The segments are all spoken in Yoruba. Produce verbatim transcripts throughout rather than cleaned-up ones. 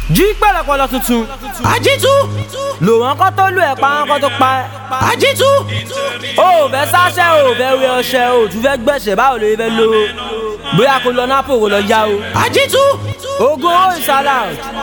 jí pẹ̀lẹ́pẹ̀lẹ́ tuntun. Àjítú. lò wọ́n kọ́ tó lù ẹ̀ pa wọ́n kọ́ tó pa ẹ́. Àjítú. o ò fẹ́ sáṣẹ́ o ò fẹ́ wé ọṣẹ o ò tún fẹ́ gbẹ̀ṣẹ̀ báwo lè fẹ́ lò ó bóyá kó lọ nápò kó lọ yá o. Àjítú. ogun owó ìsàlà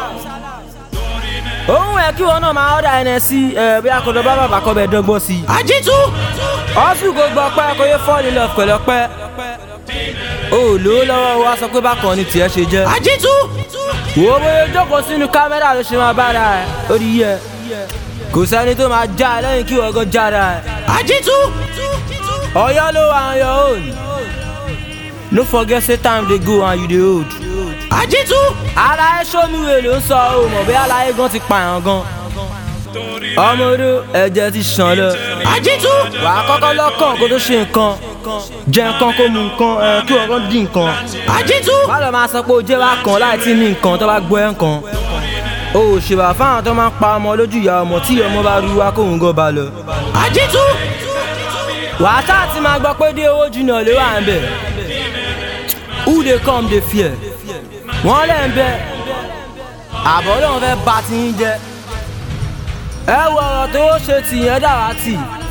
òun ẹ̀ kí wọn náà máa ọ̀dà ẹnẹ sí ẹ̀ bóyá kó lọ bá bàbá kọ́ bẹ̀ dọ́gbọ́n sí. Àjítú. ọ̀sùn kò gbọ́ pẹ́ kó yẹ fọ́ọ̀lì lọ pẹ̀lẹ́ pẹ́ o ò lówó lọ́wọ́ wa sọ pé bákan ni tiẹ̀ ṣe jẹ́. Àjítú. wo bóyá jókòó sínú kámẹ́rà ló ṣe máa bára ẹ̀ ó rí yẹ kò sẹ́ni tó máa já ẹ lẹ́yìn kí wọ́n gan jára ẹ̀. Àjítú. Ọ̀yọ́ ló wà on your own no forget say time dey go and you dey old. Àjítú. Aláyé sómiwé ló ń sọ o mọ̀ bí aláyé gan ti pààyàn gan ọmọ odó ẹ̀jẹ̀ ti ṣàn lọ. Àjítú. wà á kọ́kọ́ lọ́kàn kó tó ṣe nǹkan jẹ nǹkan kó mu nǹkan ẹ̀ kí wọ́n gan dín nǹkan. Àjítú. wà á lọ máa sọ pé o jẹ́ wá kan láì tí ní nǹkan tó bá gbọ́ ẹ̀ nǹkan. o ò ṣèwà fáwọn tó máa ń pa ọmọ lójú ìyá ọmọ tí ọmọ bá rú wá kóhun gan ba lọ. Àjítú. wà á sáà ti máa gbọ́ pé dé owó jùnà ló wà ń bẹ̀. who dey come dey fear. wọ́n lẹ̀ ń bẹ àbọ̀ lóun fẹ́ ba ti yín jẹ́. ẹ wo ọ̀rọ̀ tó ṣe tìyẹn dàrá tì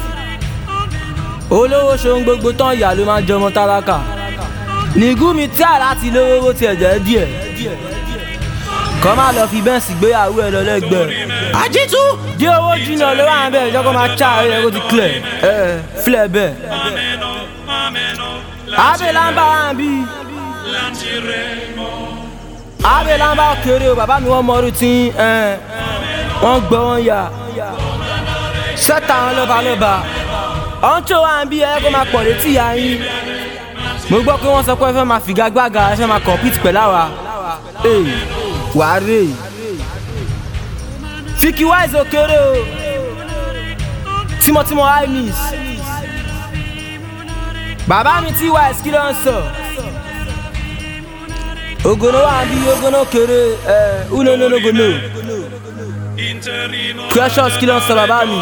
olówó ṣohun gbogbo tán ìyá ló máa jọmọ tálákà nìgú mi tí àrà ti lówó bó tiẹ̀ jẹ́ díẹ̀ kọ́ máa lọ fi bẹ́ǹsì gbéyàwó ẹ lọ lẹ́gbẹ̀ẹ́. Àjítú. dé owó jùnà ló wà ń bẹ̀ ìjọba máa ṣá ẹ kó ti clear ẹ filẹ̀ bẹ́ẹ̀. àbẹ̀ làǹbà wà ń bí àbẹ̀ làǹbà kéré o bàbá mi wọ́n mọ orí tí wọ́n gbọ́ wọn yà sẹ́tà wọn lọ́ba lọ́ba ọ̀hún tó wà ń bí ẹ kó máa pọ̀ létí ìyá yín. mo gbọ́ pé wọ́n sọ pé ẹ fẹ́ máa figagbága ẹ fẹ́ máa compete pẹ̀lú àwa wàá rè Fiki Wise òkèrè o tímọ́tímọ́ imis bàbá mi tí Wise kí ló ń sọ ogono wà bí ogono kéré ẹ unononogono Precious kí ló ń sọ bàbá mi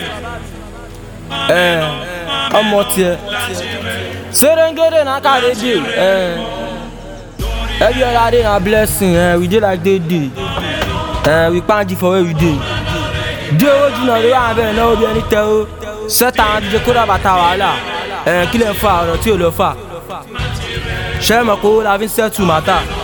ẹ ọmọ tiẹ̀ serengere na kàdé dé ẹ every other day na blessing eh, we dey like dey dey eh, we panji for where we dey dey owó jùlọ lórí àwọn abẹ́rẹ́ náà bí ẹni tẹ́ ó sẹ́ta àwọn díje kódà bàtà wàhálà kí lè fa ọ̀rọ̀ tí ò lọ fà ṣẹ́ mọ̀ pé ó la fi ń sẹ́tù màtà.